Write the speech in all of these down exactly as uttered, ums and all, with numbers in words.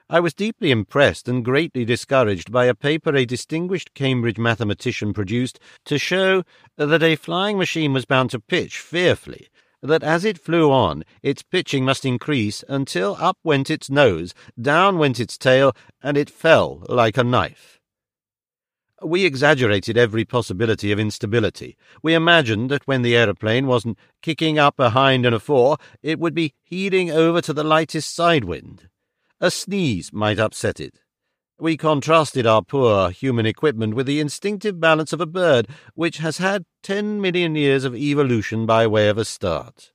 I was deeply impressed and greatly discouraged by a paper a distinguished Cambridge mathematician produced to show that a flying machine was bound to pitch fearfully, that as it flew on, its pitching must increase until up went its nose, down went its tail, and it fell like a knife. We exaggerated every possibility of instability. We imagined that when the aeroplane wasn't kicking up a hind and a fore, it would be heeling over to the lightest side wind. A sneeze might upset it. We contrasted our poor human equipment with the instinctive balance of a bird, which has had ten million years of evolution by way of a start.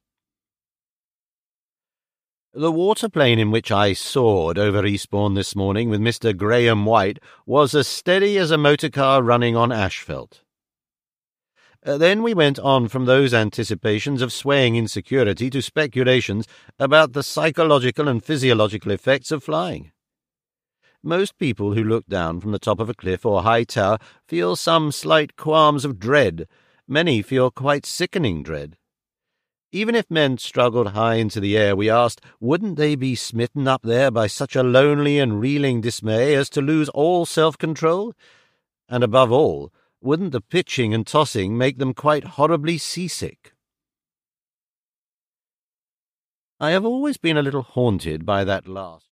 The waterplane in which I soared over Eastbourne this morning with Mister Graham White was as steady as a motor car running on asphalt. Uh, then we went on from those anticipations of swaying insecurity to speculations about the psychological and physiological effects of flying. Most people who look down from the top of a cliff or high tower feel some slight qualms of dread. Many feel quite sickening dread. Even if men struggled high into the air, we asked, wouldn't they be smitten up there by such a lonely and reeling dismay as to lose all self-control? And above all, wouldn't the pitching and tossing make them quite horribly seasick? I have always been a little haunted by that last